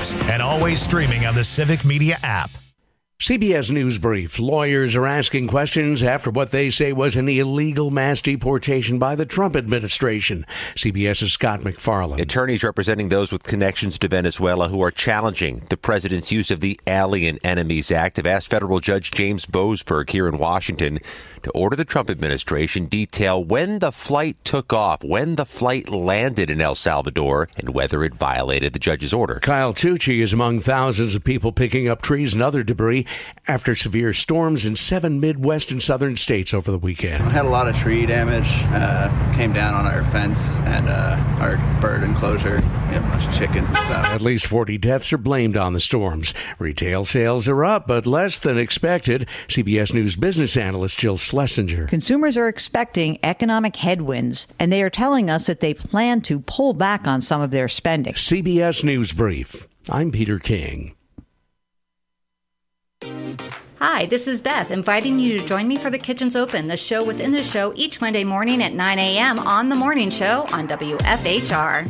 podcasts and always streaming on the Civic Media app. CBS News Brief. Lawyers are asking questions after what they say was an illegal mass deportation by the Trump administration. CBS's Scott McFarland. Attorneys representing those with connections to Venezuela who are challenging the president's use of the Alien Enemies Act have asked federal judge James Boasberg here in Washington to order the Trump administration detail when the flight took off, when the flight landed in El Salvador, and whether it violated the judge's order. Kyle Tucci is among thousands of people picking up trees and other debris after severe storms in 7 Midwest and southern states over the weekend. We had a lot of tree damage, came down on our fence and our bird enclosure. We have a bunch of chickens and stuff. At least 40 deaths are blamed on the storms. Retail sales are up, but less than expected. CBS News business analyst Jill Schlesinger. Consumers are expecting economic headwinds, and they are telling us that they plan to pull back on some of their spending. CBS News Brief. I'm Peter King. Hi, this is Beth, inviting you to join me for The Kitchen's Open, the show within the show each Monday morning at 9 a.m. on The Morning Show on WFHR.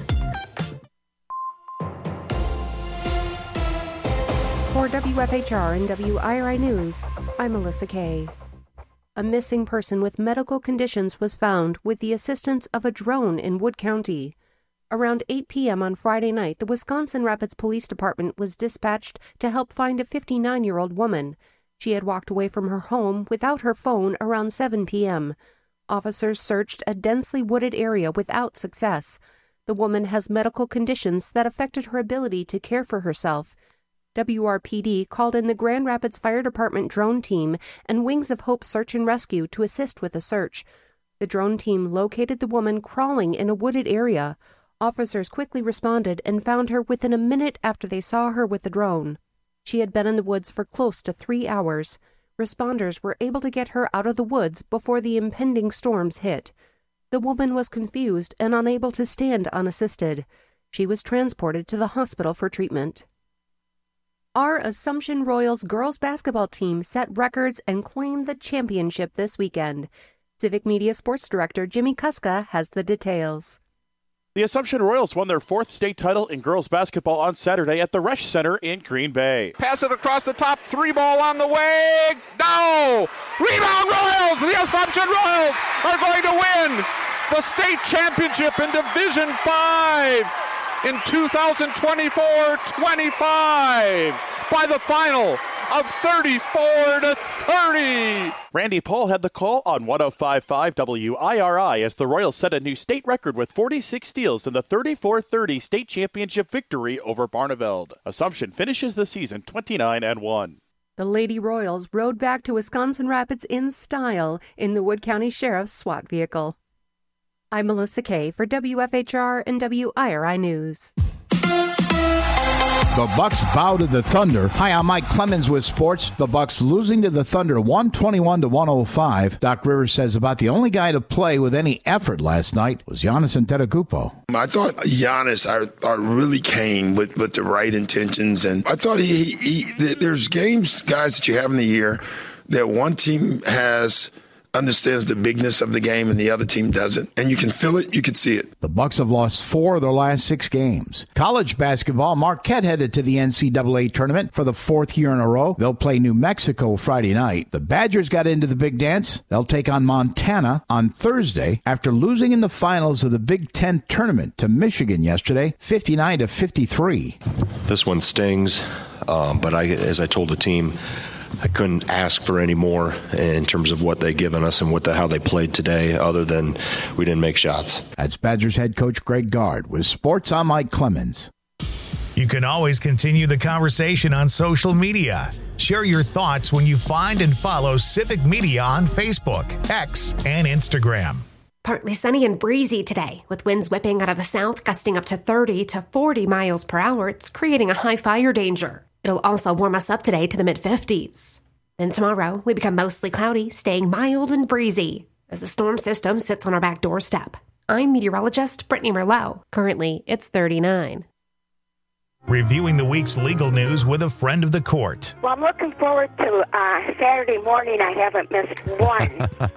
For WFHR and WIRI News, I'm Melissa Kay. A missing person with medical conditions was found with the assistance of a drone in Wood County. Around 8 p.m. on Friday night, the Wisconsin Rapids Police Department was dispatched to help find a 59-year-old woman. She had walked away from her home without her phone around 7 p.m. Officers searched a densely wooded area without success. The woman has medical conditions that affected her ability to care for herself. WRPD called in the Grand Rapids Fire Department drone team and Wings of Hope Search and Rescue to assist with the search. The drone team located the woman crawling in a wooded area. Officers quickly responded and found her within a minute after they saw her with the drone. She had been in the woods for close to 3 hours. Responders were able to get her out of the woods before the impending storms hit. The woman was confused and unable to stand unassisted. She was transported to the hospital for treatment. Our Assumption Royals girls basketball team set records and claimed the championship this weekend. Civic Media Sports Director Jimmy Kuska has the details. The Assumption Royals won their 4th state title in girls basketball on Saturday at the Resch Center in Green Bay. Pass it across the top, 3 ball on the way. No! Rebound Royals! The Assumption Royals are going to win the state championship in Division 5 in 2024-25 by the final of 34-30. Randy Paul had the call on 105.5 WIRI as the Royals set a new state record with 46 steals in the 34-30 state championship victory over Barneveld. Assumption finishes the season 29-1. The Lady Royals rode back to Wisconsin Rapids in style in the Wood County Sheriff's SWAT vehicle. I'm Melissa Kay for WFHR and WIRI News. The Bucks bow to the Thunder. Hi, I'm Mike Clemens with sports. The Bucks losing to the Thunder 121-105. Doc Rivers says about the only guy to play with any effort last night was Giannis Antetokounmpo. I thought Giannis really came with the right intentions, and I thought there's games, guys, that you have in the year that one team understands the bigness of the game and the other team doesn't. And you can feel it, you can see it. The Bucks have lost 4 of their last 6 games. College basketball, Marquette headed to the NCAA tournament for the 4th year in a row. They'll play New Mexico Friday night. The Badgers got into the big dance. They'll take on Montana on Thursday after losing in the finals of the Big Ten tournament to Michigan yesterday, 59-53. This one stings, but as I told the team, I couldn't ask for any more in terms of what they've given us and how they played today, other than we didn't make shots. That's Badgers head coach Greg Gard. With sports, I'm Mike Clemens. You can always continue the conversation on social media. Share your thoughts when you find and follow Civic Media on Facebook, X, and Instagram. Partly sunny and breezy today, with winds whipping out of the south, gusting up to 30 to 40 miles per hour. It's creating a high fire danger. It'll also warm us up today to the mid-50s. Then tomorrow, we become mostly cloudy, staying mild and breezy as the storm system sits on our back doorstep. I'm meteorologist Brittany Merlot. Currently, it's 39. Reviewing the week's legal news with a friend of the court. Well, I'm looking forward to Saturday morning. I haven't missed one.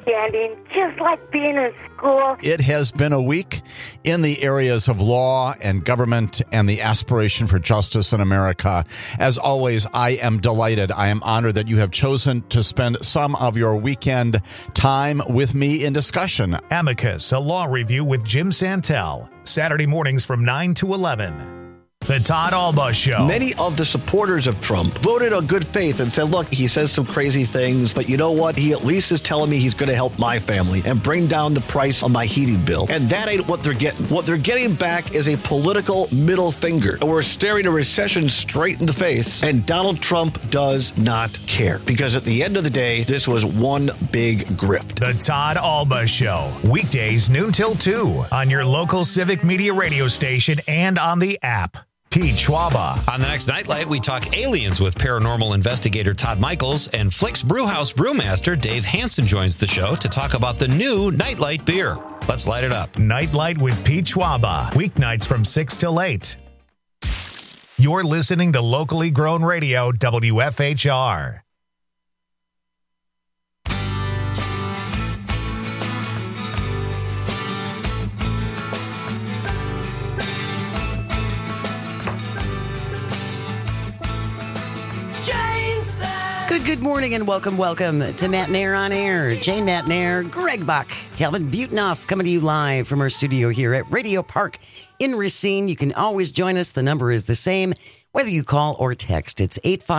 understanding, just like being in school. It has been a week in the areas of law and government and the aspiration for justice in America. As always, I am delighted. I am honored that you have chosen to spend some of your weekend time with me in discussion. Amicus, a law review with Jim Santel. Saturday mornings from 9 to 11. The Todd Alba Show. Many of the supporters of Trump voted on good faith and said, look, he says some crazy things, but you know what? He at least is telling me he's going to help my family and bring down the price on my heating bill. And that ain't what they're getting. What they're getting back is a political middle finger. And we're staring a recession straight in the face. And Donald Trump does not care. Because at the end of the day, this was one big grift. The Todd Alba Show. Weekdays noon till 2 on your local Civic Media radio station and on the app. Pete Schwaba. On the next Nightlight, we talk aliens with paranormal investigator Todd Michaels, and Flick's Brewhouse brewmaster Dave Hansen joins the show to talk about the new Nightlight beer. Let's light it up. Nightlight with Pete Schwaba. Weeknights from 6 till 8. You're listening to locally grown radio, WFHR. Good morning and welcome to Matt Nair on Air. Jane Matt Nair, Greg Bach, Calvin Butenoff coming to you live from our studio here at Radio Park in Racine. You can always join us. The number is the same, whether you call or text. It's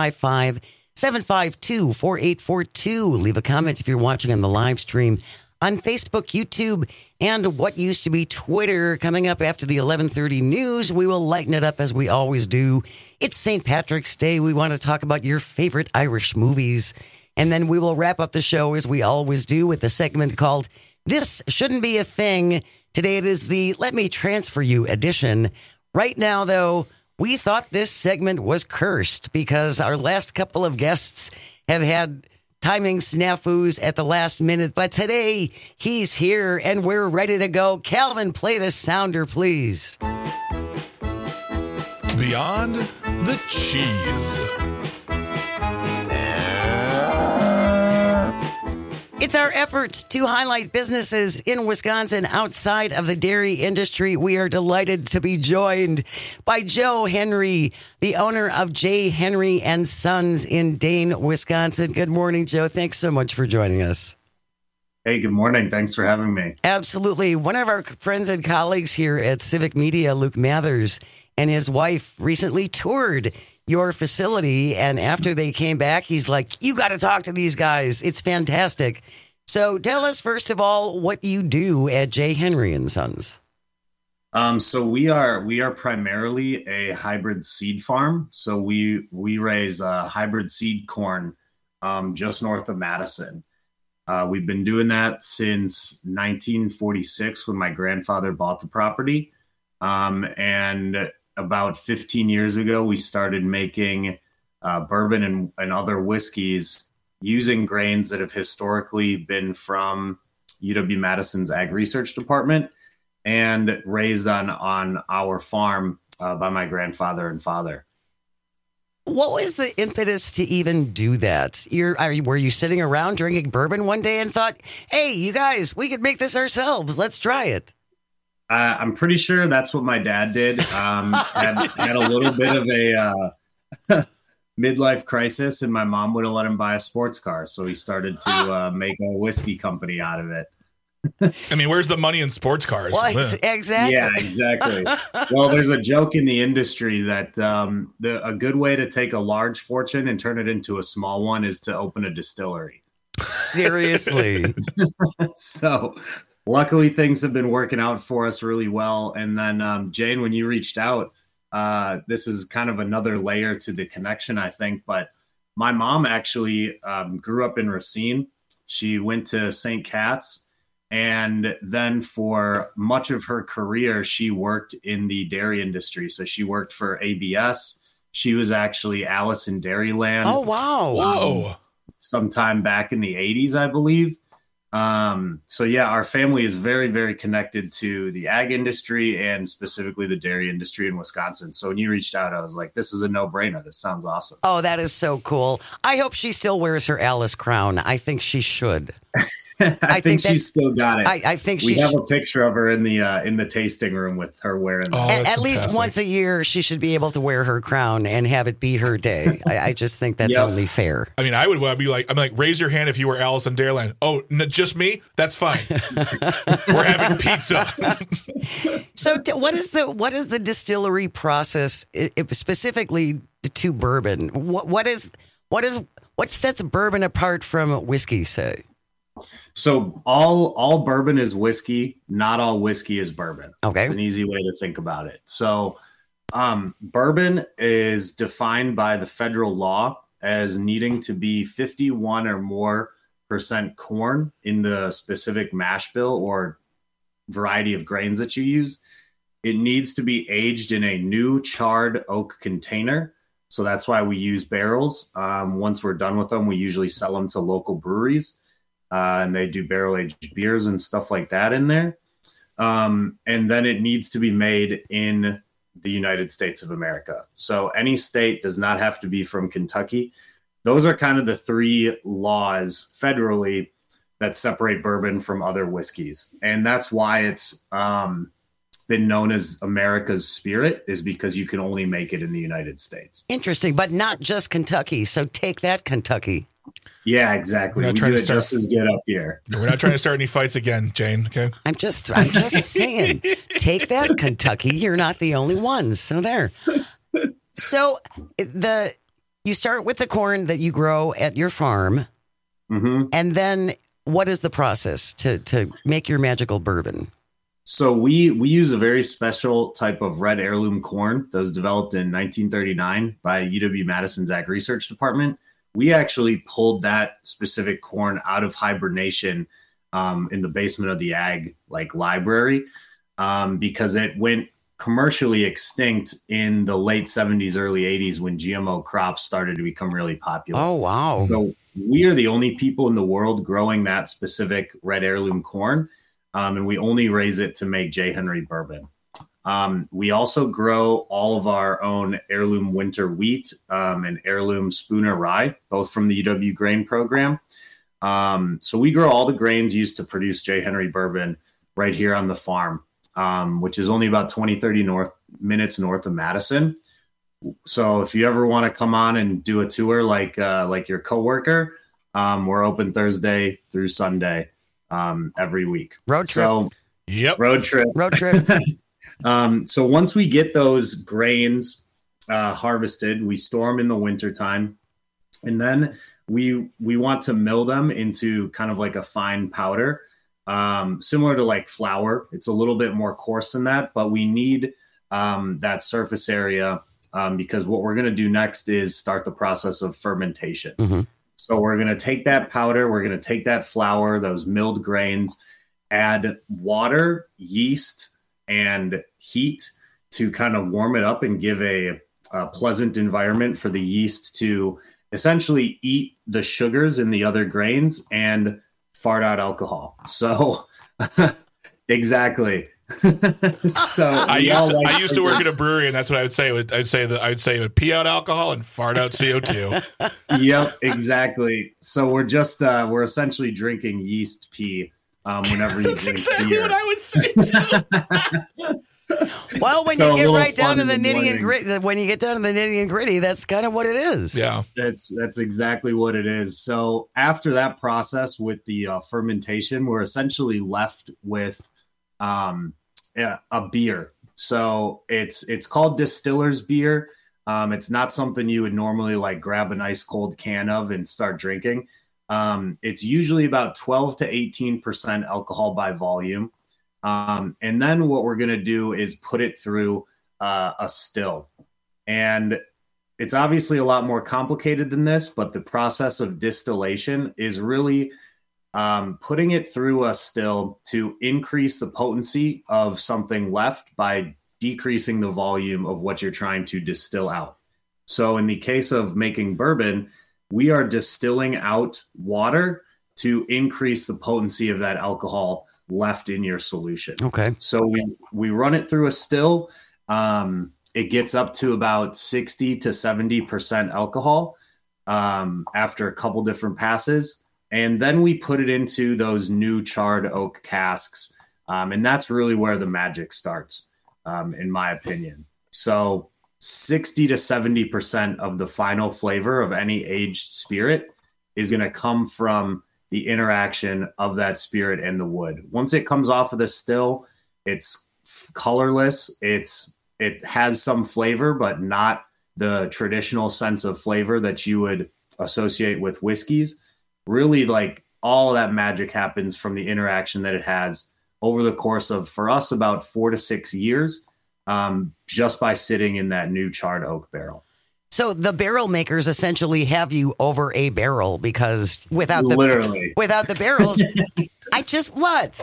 855-752-4842. Leave a comment if you're watching on the live stream on Facebook, YouTube, and what used to be Twitter. Coming up after the 11:30 news, we will lighten it up as we always do. It's St. Patrick's Day. We want to talk about your favorite Irish movies. And then we will wrap up the show as we always do with a segment called This Shouldn't Be a Thing. Today it is the Let Me Transfer You edition. Right now, though, we thought this segment was cursed because our last couple of guests have had timing snafus at the last minute, but today he's here and we're ready to go. Calvin, play the sounder, please. Beyond the cheese. It's our effort to highlight businesses in Wisconsin outside of the dairy industry. We are delighted to be joined by Joe Henry, the owner of J. Henry and Sons in Dane, Wisconsin. Good morning, Joe. Thanks so much for joining us. Hey, good morning. Thanks for having me. Absolutely. One of our friends and colleagues here at Civic Media, Luke Mathers, and his wife recently toured your facility, and after they came back, he's like, you got to talk to these guys. It's fantastic. So tell us, first of all, what you do at J. Henry and Sons. So we are primarily a hybrid seed farm. So we raise hybrid seed corn just north of Madison. We've been doing that since 1946 when my grandfather bought the property. And about 15 years ago, we started making bourbon and other whiskeys using grains that have historically been from UW-Madison's Ag Research Department and raised on our farm by my grandfather and father. What was the impetus to even do that? Were you sitting around drinking bourbon one day and thought, hey, you guys, we could make this ourselves. Let's try it. I'm pretty sure that's what my dad did. Had a little bit of a midlife crisis, and my mom wouldn't let him buy a sports car, so he started to make a whiskey company out of it. I mean, where's the money in sports cars? Well, exactly. Yeah, exactly. Well, there's a joke in the industry that a good way to take a large fortune and turn it into a small one is to open a distillery. Seriously. So luckily, things have been working out for us really well. And then, Jane, when you reached out, this is kind of another layer to the connection, I think. But my mom actually grew up in Racine. She went to St. Cat's. And then for much of her career, she worked in the dairy industry. So she worked for ABS. She was actually Alice in Dairyland. Oh, wow. Whoa. Sometime back in the 80s, I believe. So yeah, our family is very, very connected to the ag industry and specifically the dairy industry in Wisconsin. So when you reached out, I was like, this is a no-brainer. This sounds awesome. Oh, that is so cool. I hope she still wears her Alice crown. I think she should. I think she's still got it. I think we have a picture of her in the tasting room with her wearing that. At least once a year, she should be able to wear her crown and have it be her day. I just think that's only fair. I mean, I would be like, raise your hand if you were Alice in Dairyland. Oh, just me? That's fine. We're having pizza. So, what is the distillery process specifically to bourbon? What sets bourbon apart from whiskey, say? So all bourbon is whiskey. Not all whiskey is bourbon. Okay. It's an easy way to think about it. So bourbon is defined by the federal law as needing to be 51 or more % corn in the specific mash bill or variety of grains that you use. It needs to be aged in a new charred oak container. So that's why we use barrels. Once we're done with them, we usually sell them to local breweries. And they do barrel-aged beers and stuff like that in there. And then it needs to be made in the United States of America. So any state does not have to be from Kentucky. Those are kind of the three laws federally that separate bourbon from other whiskeys. And that's why it's been known as America's Spirit, is because you can only make it in the United States. Interesting, but not just Kentucky. So take that, Kentucky. Yeah, exactly. We do it just as good up here. We're not trying to start any fights again, Jane. Okay. I'm just saying, take that, Kentucky. You're not the only ones. So there. So you start with the corn that you grow at your farm, and then what is the process to make your magical bourbon? So we use a very special type of red heirloom corn that was developed in 1939 by UW-Madison's Ag Research Department. We actually pulled that specific corn out of hibernation in the basement of the ag library because it went commercially extinct in the late 70s, early 80s when GMO crops started to become really popular. Oh, wow. So we are the only people in the world growing that specific red heirloom corn, and we only raise it to make J. Henry bourbon. We also grow all of our own heirloom winter wheat and heirloom Spooner rye, both from the UW grain program. So we grow all the grains used to produce J. Henry bourbon right here on the farm, which is only about 20-30 minutes north of Madison. So if you ever want to come on and do a tour like your coworker, we're open Thursday through Sunday every week. Road trip. So, yep. Road trip. So once we get those grains harvested, we store them in the wintertime, and then we want to mill them into kind of like a fine powder, similar to like flour. It's a little bit more coarse than that, but we need that surface area because what we're going to do next is start the process of fermentation. Mm-hmm. So we're going to take that powder, we're going to take that flour, those milled grains, add water, yeast, and heat to kind of warm it up and give a pleasant environment for the yeast to essentially eat the sugars in the other grains and fart out alcohol. So exactly. So I used to work at a brewery, and that's what I would say. I'd say it would pee out alcohol and fart out CO2. Yep, exactly. So we're essentially drinking yeast pee whenever you That's drink exactly beer. what I would say too. Well, when So you a get little right down fun to in the the nitty and morning. gritty, when you get down to the nitty and gritty, that's kind of what it is. Yeah, That's exactly what it is. So after that process with the fermentation, we're essentially left with a beer. So it's called distiller's beer. It's not something you would normally like grab a nice cold can of and start drinking. It's usually about 12 to 18% alcohol by volume. And then what we're going to do is put it through a still. And it's obviously a lot more complicated than this, but the process of distillation is really putting it through a still to increase the potency of something left by decreasing the volume of what you're trying to distill out. So in the case of making bourbon, we are distilling out water to increase the potency of that alcohol left in your solution. Okay. So we run it through a still. It gets up to about 60 to 70% alcohol after a couple different passes. And then we put it into those new charred oak casks. And that's really where the magic starts, in my opinion. So 60 to 70% of the final flavor of any aged spirit is going to come from the interaction of that spirit and the wood. Once it comes off of the still, it's colorless. It has some flavor, but not the traditional sense of flavor that you would associate with whiskeys. Really, like, all that magic happens from the interaction that it has over the course of, for us, about 4 to 6 years, just by sitting in that new charred oak barrel. So the barrel makers essentially have you over a barrel, because without the barrels, what?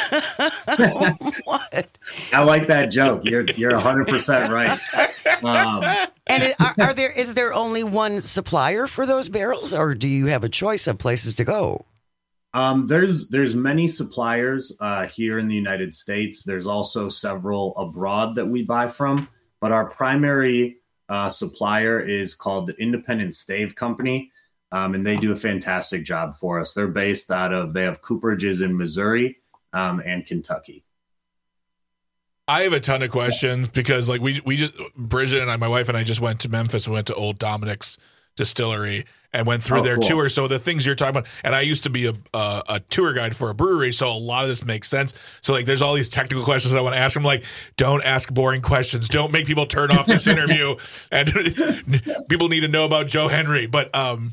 What? I like that joke. You're 100% right. And is there only one supplier for those barrels, or do you have a choice of places to go? There's many suppliers here in the United States. There's also several abroad that we buy from, but our primary supplier is called the Independent Stave Company, and they do a fantastic job for us. They're based they have cooperages in Missouri and Kentucky. I have a ton of questions because, like, we just, Bridget and I, my wife and I, just went to Memphis and went to Old Dominic's distillery and went through their tour. So the things you're talking about, and I used to be a tour guide for a brewery, so a lot of this makes sense. So, like, there's all these technical questions that I want to ask them. Like, don't ask boring questions. Don't make people turn off this interview. And people need to know about Joe Henry. But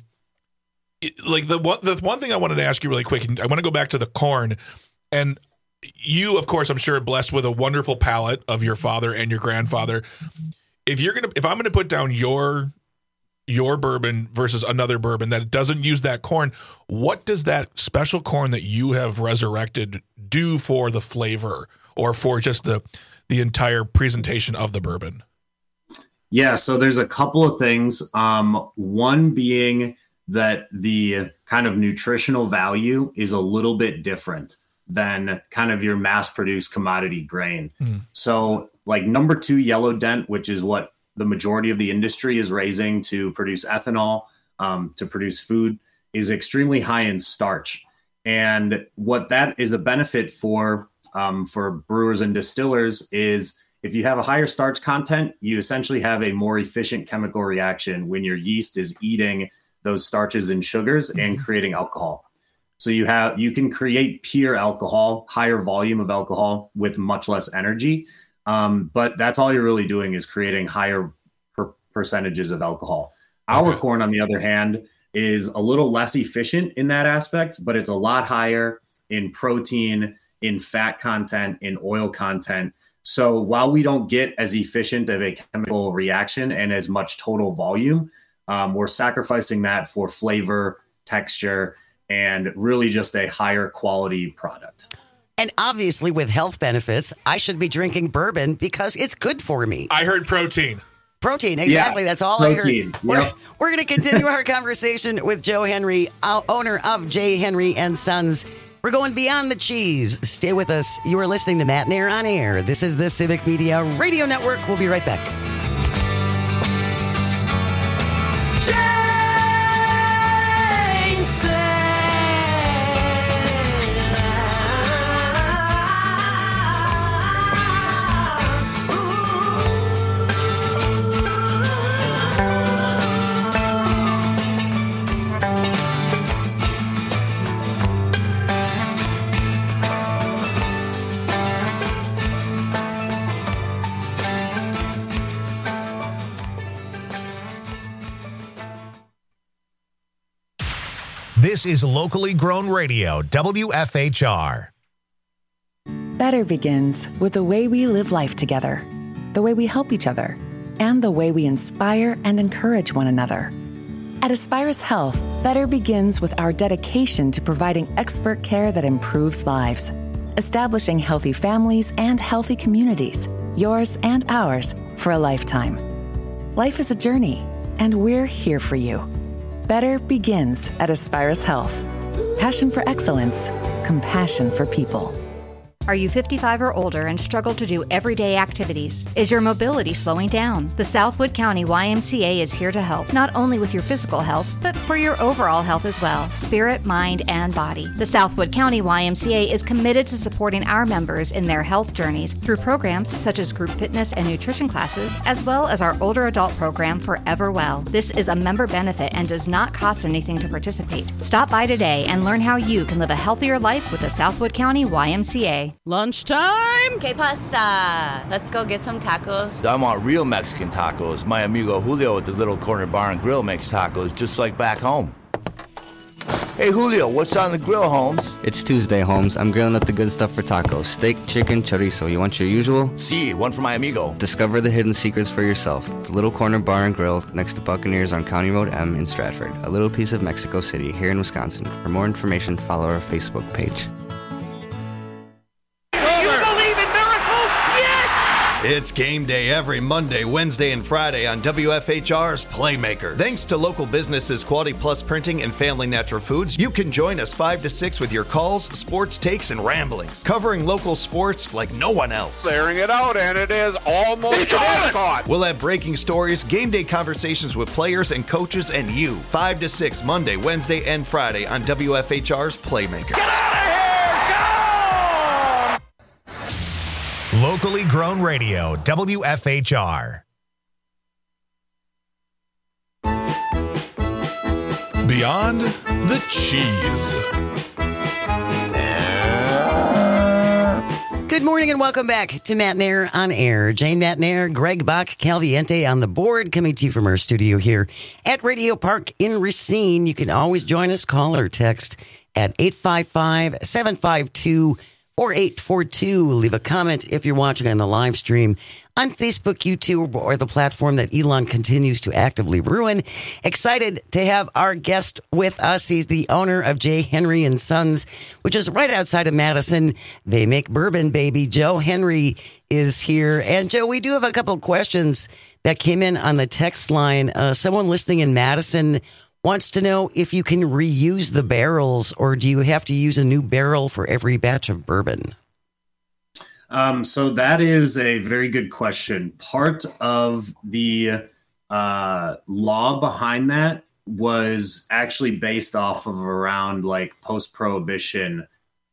the one thing I wanted to ask you really quick, and I want to go back to the corn. And you, of course, I'm sure, blessed with a wonderful palate of your father and your grandfather. If I'm gonna put down your bourbon versus another bourbon that doesn't use that corn, what does that special corn that you have resurrected do for the flavor or for just the entire presentation of the bourbon? Yeah, so there's a couple of things. One being that the kind of nutritional value is a little bit different than kind of your mass-produced commodity grain. So, like, number 2 yellow dent, which is what the majority of the industry is raising to produce ethanol, to produce food, is extremely high in starch. And what that is a benefit for brewers and distillers is, if you have a higher starch content, you essentially have a more efficient chemical reaction when your yeast is eating those starches and sugars and creating alcohol. So you can create pure alcohol, higher volume of alcohol with much less energy. But that's all you're really doing is creating higher percentages of alcohol. Our corn, on the other hand, is a little less efficient in that aspect, but it's a lot higher in protein, in fat content, in oil content. So while we don't get as efficient of a chemical reaction and as much total volume, we're sacrificing that for flavor, texture, and really just a higher quality product. And obviously, with health benefits, I should be drinking bourbon because it's good for me. I heard protein. Protein, exactly. Yeah, that's all protein. I heard. We're going to continue our conversation with Joe Henry, owner of J. Henry & Sons. We're going beyond the cheese. Stay with us. You are listening to Matt Nair on Air. This is the Civic Media Radio Network. We'll be right back. This is locally grown radio, WFHR. Better begins with the way we live life together, the way we help each other, and the way we inspire and encourage one another. At Aspirus Health, better begins with our dedication to providing expert care that improves lives, establishing healthy families and healthy communities, yours and ours, for a lifetime. Life is a journey, and we're here for you. Better begins at Aspirus Health. Passion for excellence, compassion for people. Are you 55 or older and struggle to do everyday activities? Is your mobility slowing down? The Southwood County YMCA is here to help, not only with your physical health, but for your overall health as well, spirit, mind, and body. The Southwood County YMCA is committed to supporting our members in their health journeys through programs such as group fitness and nutrition classes, as well as our older adult program, Forever Well. This is a member benefit and does not cost anything to participate. Stop by today and learn how you can live a healthier life with the Southwood County YMCA. Lunchtime! Que pasa? Let's go get some tacos. I want real Mexican tacos. My amigo Julio at the Little Corner Bar and Grill makes tacos just like back home. Hey, Julio, what's on the grill, Holmes? It's Tuesday, Holmes. I'm grilling up the good stuff for tacos. Steak, chicken, chorizo. You want your usual? Si, one for my amigo. Discover the hidden secrets for yourself. The Little Corner Bar and Grill next to Buccaneers on County Road M in Stratford. A little piece of Mexico City here in Wisconsin. For more information, follow our Facebook page. It's game day every Monday, Wednesday, and Friday on WFHR's Playmaker. Thanks to local businesses Quality Plus Printing and Family Natural Foods, you can join us 5 to 6 with your calls, sports takes, and ramblings, covering local sports like no one else. Clearing it out, and it is almost caught. We'll have breaking stories, game day conversations with players and coaches, and you. 5 to 6 Monday, Wednesday, and Friday on WFHR's Playmakers. Locally grown radio, WFHR. Beyond the cheese. Good morning and welcome back to Matt Nair on Air. Jane Matt Nair, Greg Bach, Calviente on the board, coming to you from our studio here at Radio Park in Racine. You can always join us, call or text at 855-752-4842. Leave a comment if you're watching on the live stream on Facebook, YouTube, or the platform that Elon continues to actively ruin. Excited to have our guest with us. He's the owner of J. Henry and Sons, which is right outside of Madison. They make bourbon, baby. Joe Henry is here. And Joe, we do have a couple of questions that came in on the text line. Someone listening in Madison wants to know if you can reuse the barrels, or do you have to use a new barrel for every batch of bourbon? So that is a very good question. Part of the law behind that was actually based off of around like post-prohibition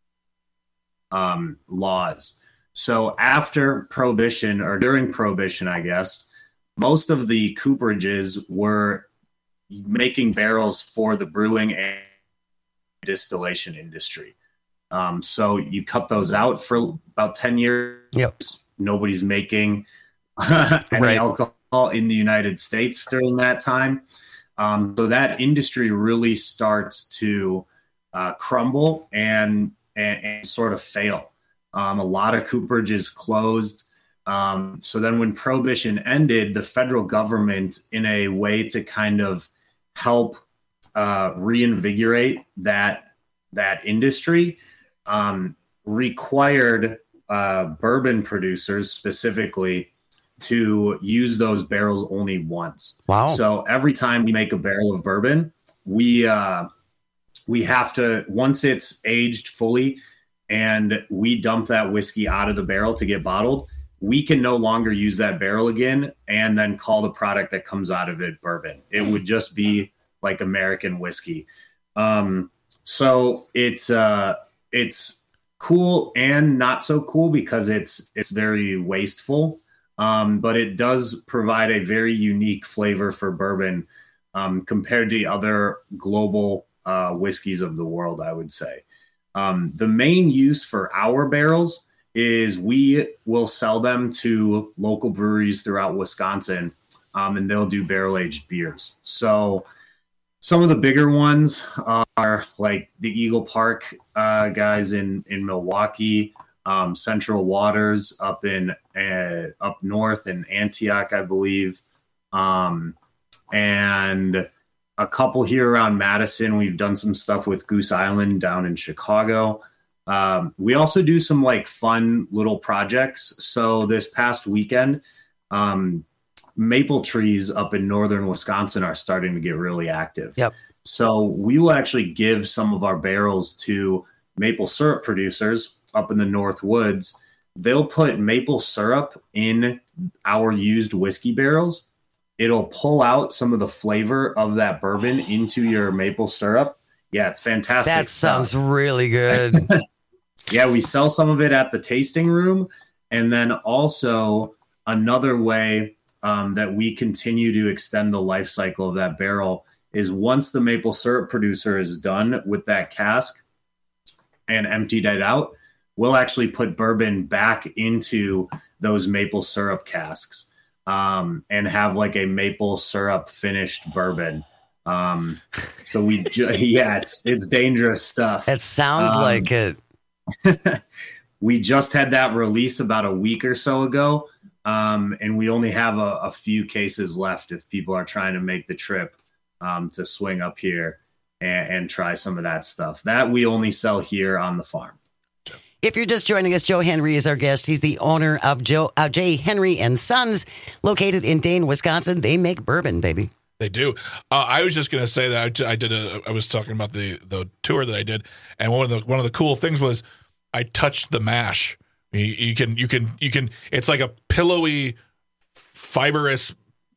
laws. So after prohibition, or during prohibition, I guess, most of the cooperages were making barrels for the brewing and distillation industry. So you cut those out for about 10 years. Yep. Nobody's making any alcohol in the United States during that time. So that industry really starts to crumble and sort of fail. A lot of cooperages closed. So then when Prohibition ended, the federal government, in a way to kind of help reinvigorate that industry, required bourbon producers specifically to use those barrels only once. Wow. So every time we make a barrel of bourbon, we have to, once it's aged fully and we dump that whiskey out of the barrel to get bottled, we can no longer use that barrel again and then call the product that comes out of it bourbon. It would just be like American whiskey. So it's cool and not so cool because it's very wasteful. But it does provide a very unique flavor for bourbon compared to other global whiskeys of the world, I would say. The main use for our barrels is we will sell them to local breweries throughout Wisconsin, and they'll do barrel-aged beers. So some of the bigger ones are like the Eagle Park guys in Milwaukee, Central Waters up north in Antioch, I believe, and a couple here around Madison. We've done some stuff with Goose Island down in Chicago. We also do some like fun little projects. So this past weekend, maple trees up in northern Wisconsin are starting to get really active. Yep. So we will actually give some of our barrels to maple syrup producers up in the North Woods, they'll put maple syrup in our used whiskey barrels. It'll pull out some of the flavor of that bourbon into your maple syrup. Yeah, it's fantastic. That sounds really good. Yeah, we sell some of it at the tasting room. And then also another way that we continue to extend the life cycle of that barrel is once the maple syrup producer is done with that cask and emptied it out, we'll actually put bourbon back into those maple syrup casks and have like a maple syrup finished bourbon. So it's dangerous stuff. It sounds like it. We just had that release about a week or so ago. And we only have a few cases left if people are trying to make the trip to swing up here and try some of that stuff. That we only sell here on the farm. If you're just joining us, Joe Henry is our guest. He's the owner of J. Henry and Sons, located in Dane, Wisconsin. They make bourbon, baby. They do. I was just going to say that I was talking about the tour that I did, and one of the cool things was I touched the mash. You can. It's like a pillowy, fibrous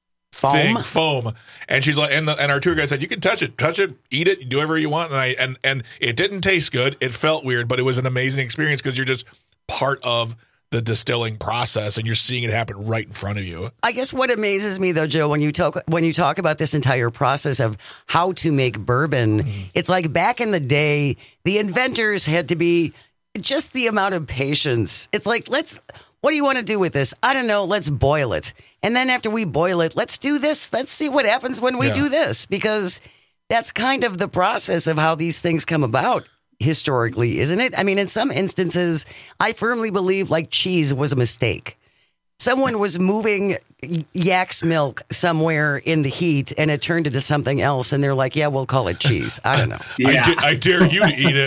foam. And she's like, and our tour guide said, you can touch it, eat it, do whatever you want. And it didn't taste good. It felt weird, but it was an amazing experience because you're just part of the distilling process and you're seeing it happen right in front of you. I guess what amazes me though, Joe, when you talk about this entire process of how to make bourbon, it's like back in the day, the inventors had to be just the amount of patience. It's like, what do you want to do with this? I don't know. Let's boil it. And then after we boil it, let's do this. Let's see what happens when we do this, because that's kind of the process of how these things come about historically, isn't it? I mean, in some instances, I firmly believe like cheese was a mistake. Someone was moving yak's milk somewhere in the heat and it turned into something else. And they're like, yeah, we'll call it cheese. I don't know. I dare you to eat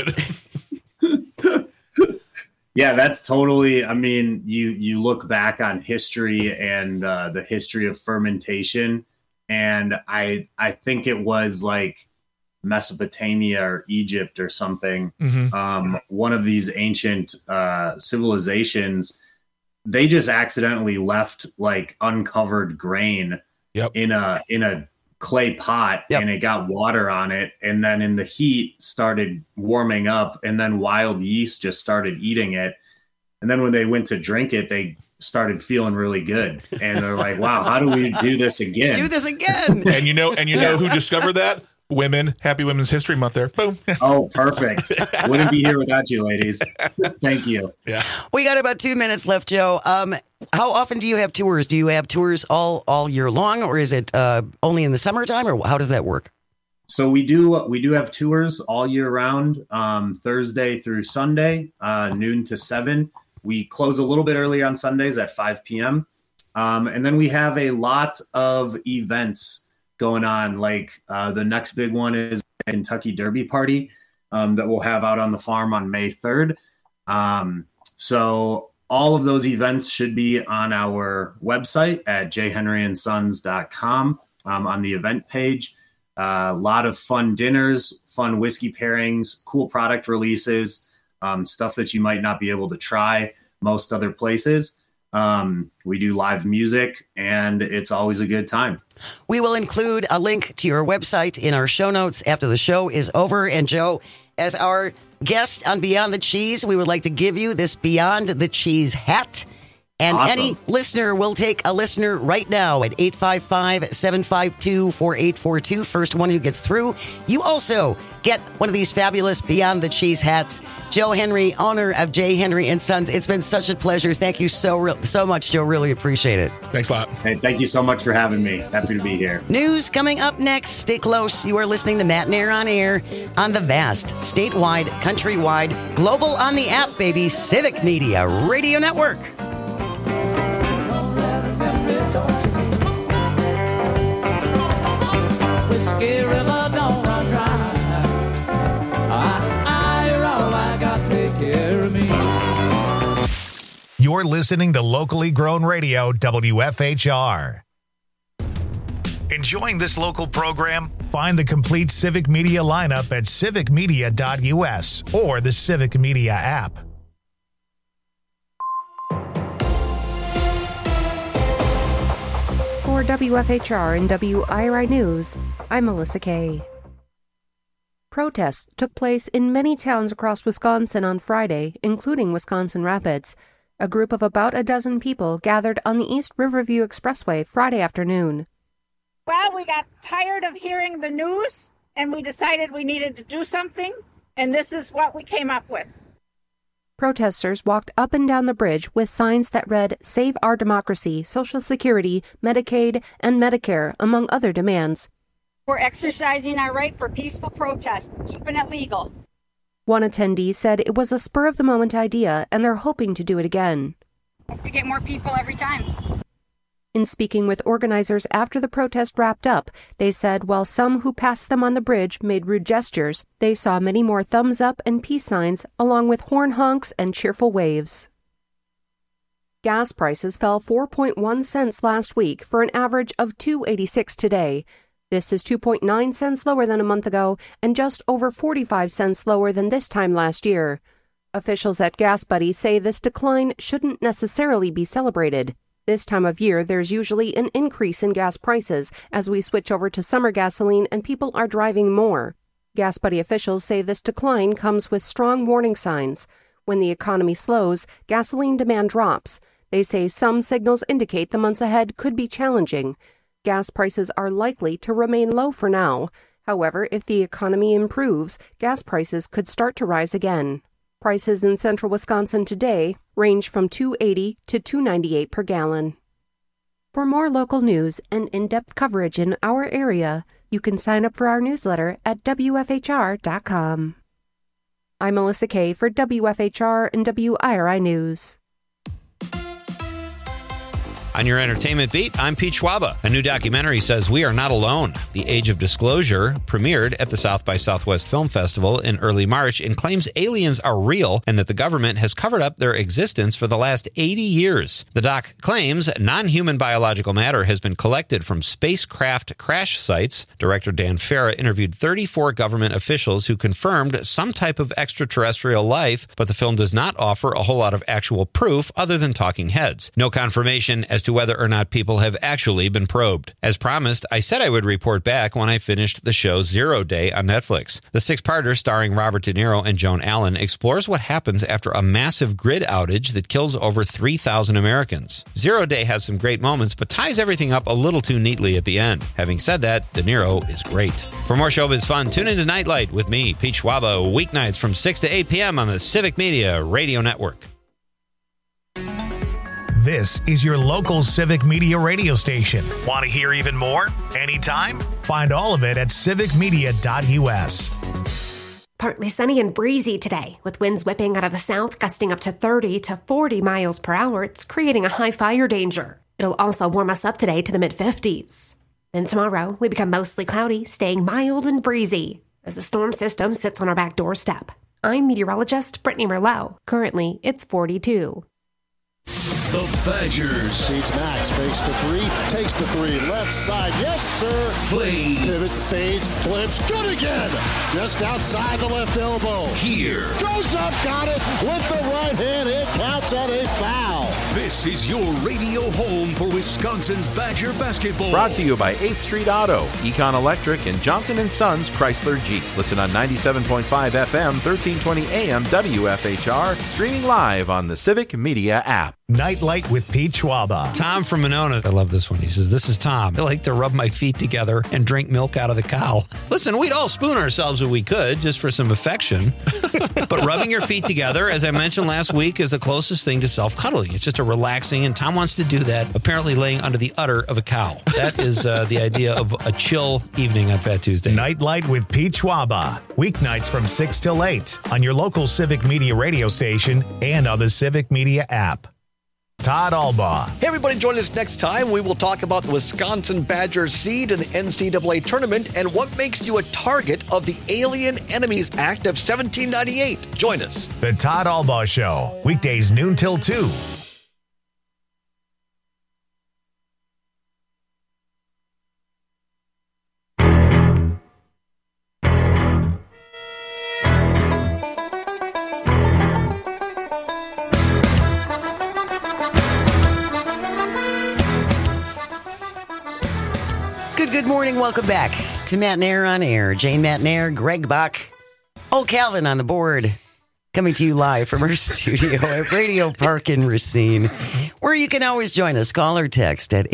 it. Yeah, that's totally, I mean, you look back on history and the history of fermentation, and I think it was like Mesopotamia or Egypt or something. One of these ancient civilizations, they just accidentally left like uncovered grain in a clay pot and it got water on it, and then in the heat started warming up, and then wild yeast just started eating it, and then when they went to drink it, they started feeling really good, and they're like, wow, how do we do this again? Let's do this again. And you know who discovered that? Women. Happy Women's History Month there. Boom. Oh, perfect. Wouldn't be here without you, ladies. Thank you. Yeah. We got about 2 minutes left, Joe. How often do you have tours? Do you have tours all year long, or is it only in the summertime, or how does that work? So we do have tours all year round, Thursday through Sunday, noon to 7. We close a little bit early on Sundays at 5 p.m. And then we have a lot of events going on. Like the next big one is a Kentucky Derby party that we'll have out on the farm on May 3rd. So all of those events should be on our website at jhenryandsons.com on the event page. A lot of fun dinners, fun whiskey pairings, cool product releases, stuff that you might not be able to try most other places. We do live music, and it's always a good time. We will include a link to your website in our show notes after the show is over. And Joe, as our guest on Beyond the Cheese, we would like to give you this Beyond the Cheese hat. And awesome. Any listener will take a listener right now at 855-752-4842. First one who gets through. You also get one of these fabulous Beyond the Cheese hats. Joe Henry, owner of J. Henry and Sons. It's been such a pleasure. Thank you so much, Joe. Really appreciate it. Thanks a lot. Hey, thank you so much for having me. Happy to be here. News coming up next. Stay close. You are listening to Matt and Air on Air on the vast, statewide, countrywide, global on the app, baby, Civic Media Radio Network. Whiskey River don't run dry. You're all I got. Take care of me. You're listening to locally grown radio, WFHR. Enjoying this local program? Find the complete Civic Media lineup at civicmedia.us or the Civic Media app. For WFHR and WIRI News, I'm Melissa Kay. Protests took place in many towns across Wisconsin on Friday, including Wisconsin Rapids. A group of about a dozen people gathered on the East Riverview Expressway Friday afternoon. Well, we got tired of hearing the news, and we decided we needed to do something, and this is what we came up with. Protesters walked up and down the bridge with signs that read, "Save Our Democracy, Social Security, Medicaid, and Medicare," among other demands. We're exercising our right for peaceful protest, keeping it legal. One attendee said it was a spur-of-the-moment idea, and they're hoping to do it again. To get more people every time. In speaking with organizers after the protest wrapped up, they said while some who passed them on the bridge made rude gestures, they saw many more thumbs up and peace signs, along with horn honks and cheerful waves. Gas prices fell 4.1 cents last week for an average of $2.86 today. This is 2.9 cents lower than a month ago and just over 45 cents lower than this time last year. Officials at Gas Buddy say this decline shouldn't necessarily be celebrated. This time of year, there's usually an increase in gas prices as we switch over to summer gasoline and people are driving more. Gas Buddy officials say this decline comes with strong warning signs. When the economy slows, gasoline demand drops. They say some signals indicate the months ahead could be challenging. Gas prices are likely to remain low for now. However, if the economy improves, gas prices could start to rise again. Prices in central Wisconsin today range from $2.80 to $2.98 per gallon. For more local news and in-depth coverage in our area, you can sign up for our newsletter at WFHR.com. I'm Melissa Kay for WFHR and WIRI News. On your entertainment beat, I'm Pete Schwaba. A new documentary says we are not alone. The Age of Disclosure premiered at the South by Southwest Film Festival in early March and claims aliens are real and that the government has covered up their existence for the last 80 years. The doc claims non-human biological matter has been collected from spacecraft crash sites. Director Dan Farah interviewed 34 government officials who confirmed some type of extraterrestrial life, but the film does not offer a whole lot of actual proof other than talking heads. No confirmation as to whether or not people have actually been probed. As promised, I said I would report back when I finished the show 0 Day on Netflix. The six-parter starring Robert De Niro and Joan Allen explores what happens after a massive grid outage that kills over 3,000 Americans. 0 Day has some great moments, but ties everything up a little too neatly at the end. Having said that, De Niro is great. For more showbiz fun, tune into Nightlight with me, Pete Schwaba, weeknights from 6 to 8 p.m. on the Civic Media Radio Network. This is your local Civic Media radio station. Want to hear even more? Anytime? Find all of it at civicmedia.us. Partly sunny and breezy today, with winds whipping out of the south, gusting up to 30 to 40 miles per hour. It's creating a high fire danger. It'll also warm us up today to the mid-50s. Then tomorrow, we become mostly cloudy, staying mild and breezy as the storm system sits on our back doorstep. I'm meteorologist Brittany Merlot. Currently, it's 42. The Badgers. Feeds Max, fakes the three, takes the three, left side, yes sir. Play. Pivots, fades, flips, good again. Just outside the left elbow. Here. Goes up, got it, with the right hand, it counts on a foul. This is your radio home for Wisconsin Badger basketball. Brought to you by 8th Street Auto, Econ Electric, and Johnson & Sons Chrysler Jeep. Listen on 97.5 FM, 1320 AM, WFHR, streaming live on the Civic Media app. Nightlight with Pete Schwaba. Tom from Monona. I love this one. He says, "This is Tom. I like to rub my feet together and drink milk out of the cow." Listen, we'd all spoon ourselves if we could, just for some affection. But rubbing your feet together, as I mentioned last week, is the closest thing to self-cuddling. It's just a relaxing, and Tom wants to do that, apparently laying under the udder of a cow. That is the idea of a chill evening on Fat Tuesday. Nightlight with Pete Schwaba. Weeknights from 6 till 8 on your local Civic Media radio station and on the Civic Media app. Todd Albaugh. Hey, everybody, join us next time. We will talk about the Wisconsin Badgers seed in the NCAA tournament and what makes you a target of the Alien Enemies Act of 1798. Join us. The Todd Albaugh Show, weekdays noon till 2. good morning. Welcome back to Matt Nair on Air. Jane Matt Nair, Greg Bach, Old Calvin on the board. Coming to you live from our studio at Radio Park in Racine, where you can always join us. Call or text at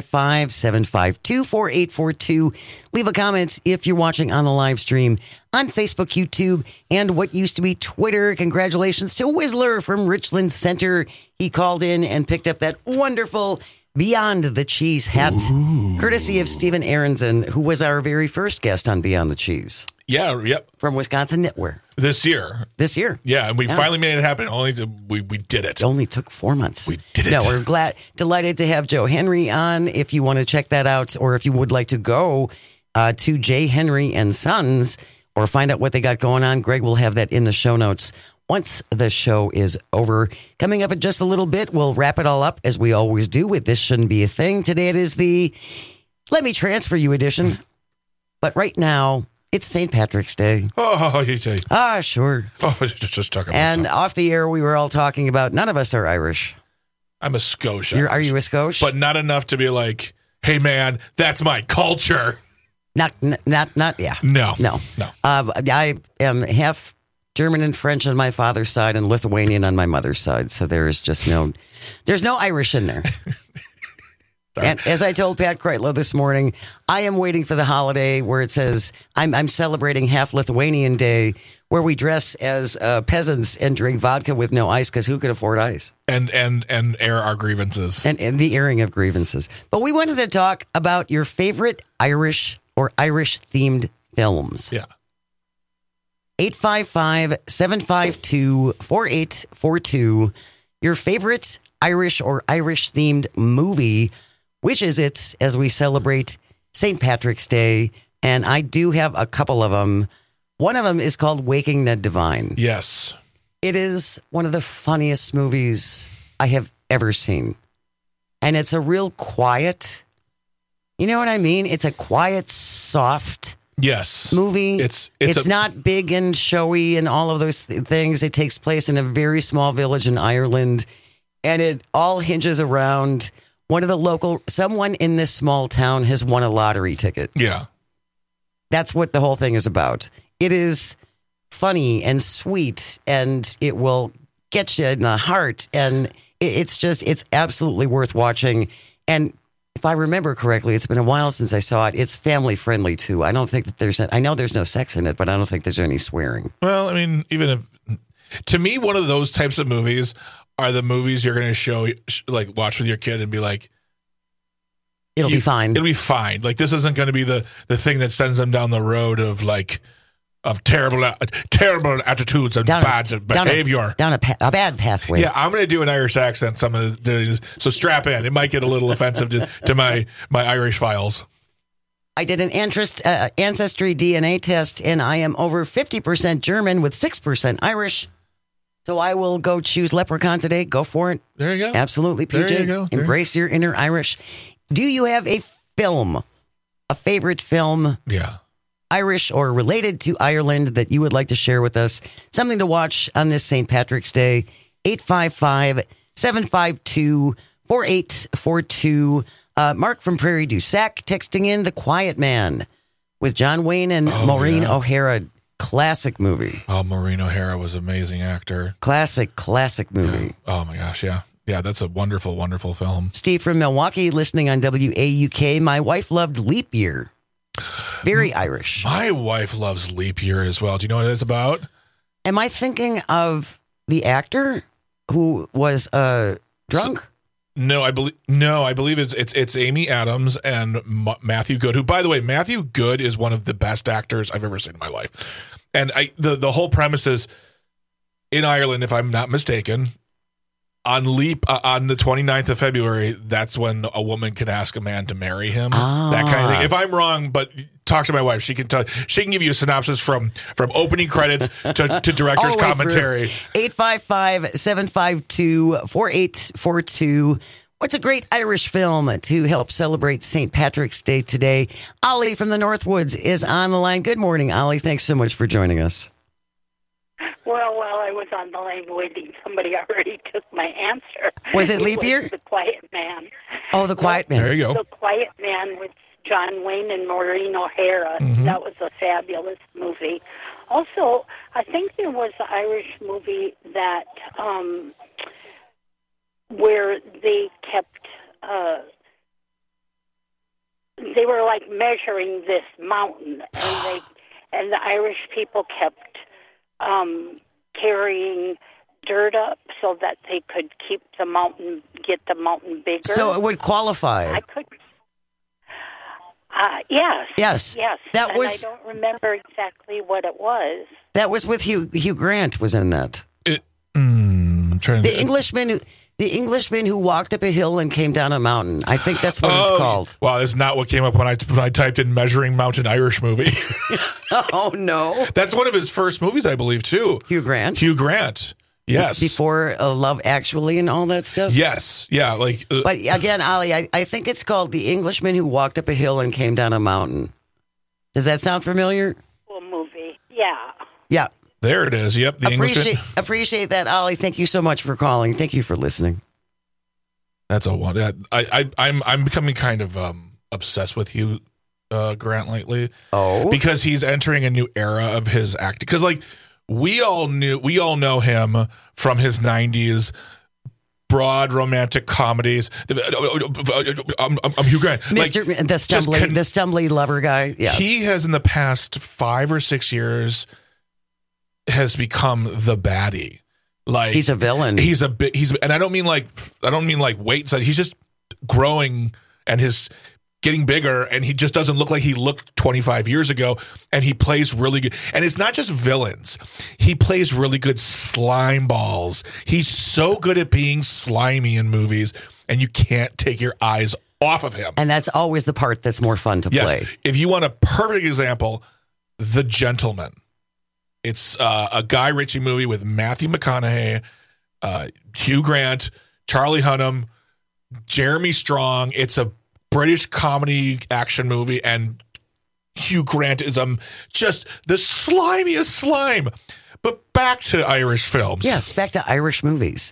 855-752-4842. Leave a comment if you're watching on the live stream on Facebook, YouTube, and what used to be Twitter. Congratulations to Whistler from Richland Center. He called in and picked up that wonderful Beyond the Cheese hat, courtesy of Stephen Aronson, who was our very first guest on Beyond the Cheese. Yeah, yep. From Wisconsin Knitwear. This year. Yeah, and we finally made it happen. We did it. It only took 4 months. We did it. No, we're delighted to have Joe Henry on. If you want to check that out, or if you would like to go to J. Henry and Sons, or find out what they got going on, Greg will have that in the show notes once the show is over. Coming up in just a little bit, we'll wrap it all up as we always do with This Shouldn't Be a Thing. Today it is the Let Me Transfer You edition. But right now, it's St. Patrick's Day. Oh, you say. Sure. Oh, just talking about And off the air, we were all talking about, none of us are Irish. I'm a Scotia. Are you a Scotia? But not enough to be like, hey, man, that's my culture. Yeah. No. I am half German and French on my father's side and Lithuanian on my mother's side. So there's no Irish in there. And as I told Pat Kreitlow this morning, I am waiting for the holiday where it says I'm celebrating half Lithuanian Day, where we dress as peasants and drink vodka with no ice, because who could afford ice? And air our grievances. And the airing of grievances. But we wanted to talk about your favorite Irish or Irish-themed films. Yeah. 855-752-4842. Your favorite Irish or Irish-themed movie. Which is it as we celebrate St. Patrick's Day? And I do have a couple of them. One of them is called Waking the Divine. Yes. It is one of the funniest movies I have ever seen. And it's a real quiet, you know what I mean? It's a quiet, soft movie. It's not big and showy and all of those things. It takes place in a very small village in Ireland. And it all hinges around someone in this small town has won a lottery ticket. Yeah. That's what the whole thing is about. It is funny and sweet, and it will get you in the heart. And it's absolutely worth watching. And if I remember correctly, it's been a while since I saw it. It's family friendly too. I don't think that I know there's no sex in it, but I don't think there's any swearing. Well, I mean, to me, one of those types of movies are the movies you're going to show, like watch with your kid and be like, it'll be fine. It'll be fine. Like, this isn't going to be the thing that sends them down the road of terrible attitudes and bad behavior. Down a bad pathway. Yeah, I'm going to do an Irish accent some of the days, so strap in. It might get a little offensive to my Irish files. I did an ancestry DNA test, and I am over 50% German with 6% Irish. So I will go choose Leprechaun today. Go for it. There you go. Absolutely, PJ. There you go. Embrace your inner Irish. Do you have a favorite film? Yeah. Irish or related to Ireland that you would like to share with us? Something to watch on this St. Patrick's Day. 855-752-4842. Mark from Prairie du Sac texting in The Quiet Man with John Wayne and Maureen O'Hara. Classic movie. Oh, Maureen O'Hara was an amazing actor. Classic movie. Yeah. Oh my gosh, yeah. Yeah, that's a wonderful, wonderful film. Steve from Milwaukee listening on WAUK. My wife loved Leap Year. Very Irish. My wife loves Leap Year as well. Do you know what it's about? Am I thinking of the actor who was drunk? I believe it's Amy Adams and Matthew Good, who, by the way, Matthew Good is one of the best actors I've ever seen in my life. And the whole premise is in Ireland, if I'm not mistaken, on the 29th of February, that's when a woman can ask a man to marry him. That kind of thing. If I'm wrong, but talk to my wife. She can give you a synopsis from opening credits to director's commentary. 855-752-4842. What's a great Irish film to help celebrate St. Patrick's Day today? Ollie from the Northwoods is on the line. Good morning, Ollie. Thanks so much for joining us. Well, while I was on the line waiting, somebody already took my answer. Was it Leap Year? The Quiet Man. Oh, The Quiet Man. There you go. The Quiet Man with John Wayne and Maureen O'Hara. Mm-hmm. That was a fabulous movie. Also, I think there was an Irish movie that where they kept they were like measuring this mountain, and the Irish people kept carrying dirt up so that they could get the mountain bigger. So it would qualify. I could. Yes. That and was. I don't remember exactly what it was. That was with Hugh Grant was in that. I'm trying to. The Englishman who walked up a hill and came down a mountain. I think that's what it's called. Wow, that's not what came up when I typed in Measuring Mountain Irish movie. Oh, no. That's one of his first movies, I believe, too. Hugh Grant? Hugh Grant. Yes. Before Love Actually and all that stuff? Yes. Yeah. But again, Ollie, I think it's called The Englishman Who Walked Up a Hill and Came Down a Mountain. Does that sound familiar? Cool movie. Yeah. Yeah. There it is. Yep. The Englishman. Appreciate that, Ollie. Thank you so much for calling. Thank you for listening. That's a one. I'm becoming kind of obsessed with Hugh Grant lately. Oh. Because he's entering a new era of his acting. Because we all know him from his 90s broad romantic comedies. I'm Hugh Grant. The stumbly lover guy. Yeah. He has in the past 5 or 6 years has become the baddie. Like he's a villain. And I don't mean like weight size. He's just growing and his getting bigger, and he just doesn't look like he looked 25 years ago, and he plays really good. And it's not just villains. He plays really good slime balls. He's so good at being slimy in movies, and you can't take your eyes off of him. And that's always the part that's more fun to play. If you want a perfect example, The Gentleman. It's a Guy Ritchie movie with Matthew McConaughey, Hugh Grant, Charlie Hunnam, Jeremy Strong. It's a British comedy action movie, and Hugh Grant is just the slimiest slime. But back to Irish films. Yes, back to Irish movies.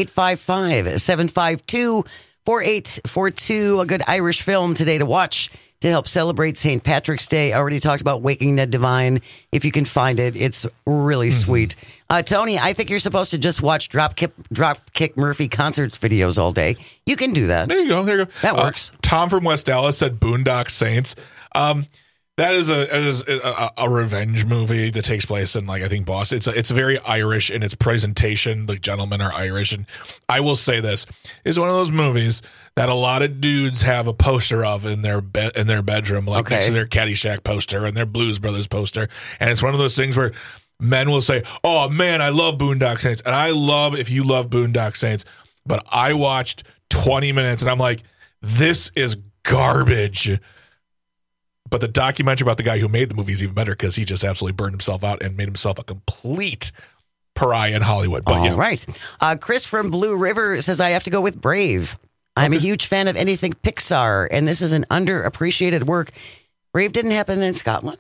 855-752-4842. A good Irish film today to watch to help celebrate St. Patrick's Day. I already talked about Waking Ned Divine. If you can find it, it's really sweet. Tony, I think you're supposed to just watch Dropkick Murphy concerts videos all day. You can do that. There you go. That works. Tom from West Dallas said Boondock Saints. That is a revenge movie that takes place in, I think, Boston. It's very Irish in its presentation. The gentlemen are Irish, and I will say this is one of those movies that a lot of dudes have a poster of in their bedroom, next to their Caddyshack poster and their Blues Brothers poster. And it's one of those things where men will say, "Oh man, I love Boondock Saints," and I love if you love Boondock Saints. But I watched 20 minutes, and I'm like, this is garbage. But the documentary about the guy who made the movie is even better because he just absolutely burned himself out and made himself a complete pariah in Hollywood. But All right. Chris from Blue River says, I have to go with Brave. I'm a huge fan of anything Pixar, and this is an underappreciated work. Brave didn't happen in Scotland.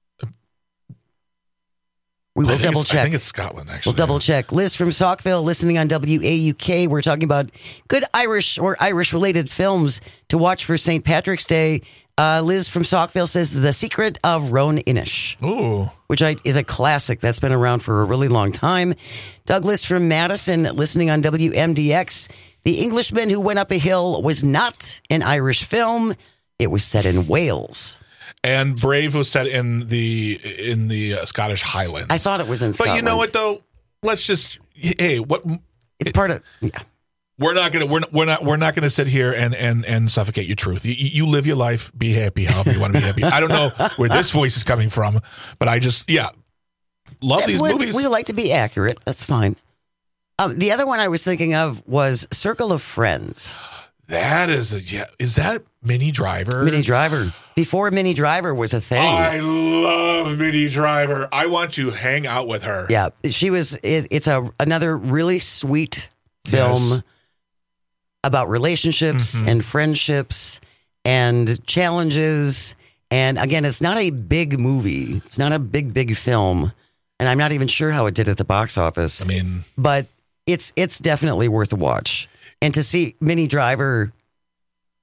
We will double check. I think it's Scotland, actually. We'll double check. Liz from Saukville, listening on WAUK. We're talking about good Irish or Irish-related films to watch for St. Patrick's Day. Liz from Saukville says The Secret of Roan Inish. Ooh. Which is a classic that's been around for a really long time. Douglas from Madison, listening on WMDX. The Englishman Who Went Up a Hill was not an Irish film. It was set in Wales. And Brave was set in the Scottish Highlands. I thought it was in Scotland. But you know what, though? Let's just it's part of We're not gonna sit here and suffocate your truth. You live your life, be happy, however you want to be happy. I don't know where this voice is coming from, but I just love these movies. We like to be accurate. That's fine. The other one I was thinking of was Circle of Friends. That is is that Minnie Driver? Minnie Driver. Before Minnie Driver was a thing. I love Minnie Driver. I want to hang out with her. Yeah, she was. It's another really sweet film about relationships and friendships and challenges. And again, it's not a big movie. It's not a big film. And I'm not even sure how it did at the box office. I mean, but it's definitely worth a watch. And to see Minnie Driver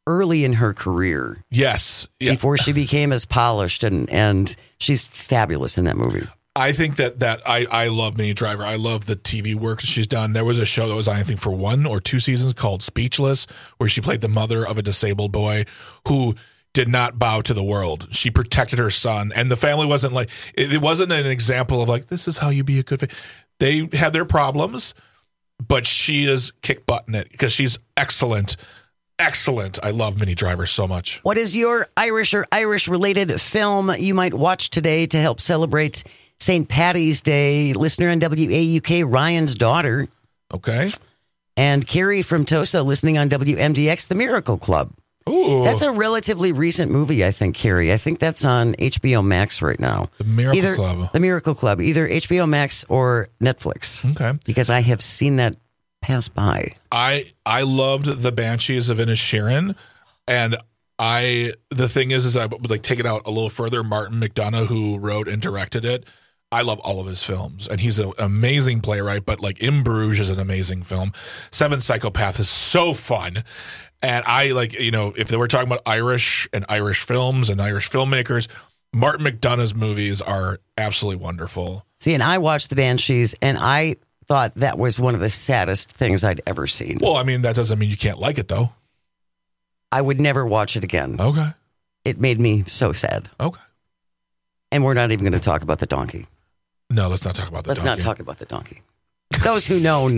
early in her career. Yes. Yeah. Before she became as polished, and she's fabulous in that movie. I think that I love Minnie Driver. I love the TV work she's done. There was a show that was on, I think, for 1 or 2 seasons called Speechless, where she played the mother of a disabled boy who did not bow to the world. She protected her son, and the family wasn't like, it wasn't an example of like, this is how you be a good They had their problems, but she is kick butt in it because she's excellent. Excellent. I love Minnie Driver so much. What is your Irish or Irish-related film you might watch today to help celebrate St. Paddy's Day? Listener on WAUK, Ryan's daughter. Okay. And Carrie from Tosa, listening on WMDX, The Miracle Club. Ooh. That's a relatively recent movie, I think, Carrie. I think that's on HBO Max right now. The Miracle Club. The Miracle Club, either HBO Max or Netflix. Okay. Because I have seen that pass by. I loved The Banshees of Inisherin, and the thing is I would like take it out a little further. Martin McDonagh, who wrote and directed it, I love all of his films, and he's an amazing playwright. But like In Bruges is an amazing film. Seven Psychopath is so fun, and I like if they were talking about Irish and Irish films and Irish filmmakers, Martin McDonagh's movies are absolutely wonderful. See, and I watched The Banshees, and I thought that was one of the saddest things I'd ever seen. Well, I mean that doesn't mean you can't like it though. I would never watch it again. Okay. It made me so sad. Okay. And we're not even going to talk about the donkey. No, let's not talk about the donkey. Let's not talk about the donkey. Those who know.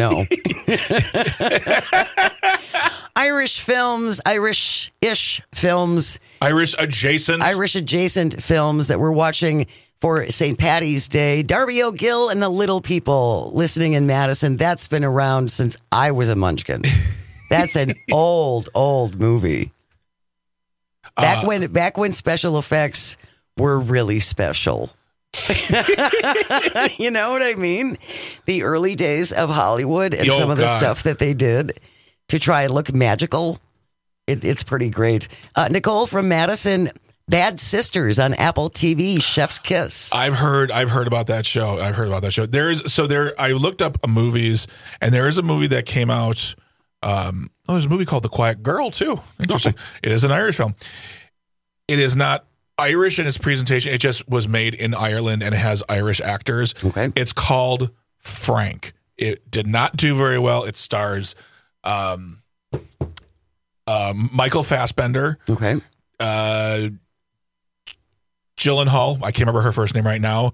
Irish films, Irish-ish films. Irish adjacent films that we're watching for St. Paddy's Day. Darby O'Gill and the Little People, listening in Madison. That's been around since I was a munchkin. That's an old movie. Back when special effects were really special. You know what I mean? The early days of Hollywood and some of the stuff that they did to try and look magical. It's pretty great. Nicole from Madison, Bad Sisters on Apple TV, Chef's Kiss. I've heard about that show. I looked up movies, and there is a movie that came out. There's a movie called The Quiet Girl too. Interesting. It is an Irish film. It is not Irish in its presentation. It just was made in Ireland and it has Irish actors. Okay. It's called Frank. It did not do very well. It stars Michael Fassbender. Okay. Gyllenhaal. I can't remember her first name right now.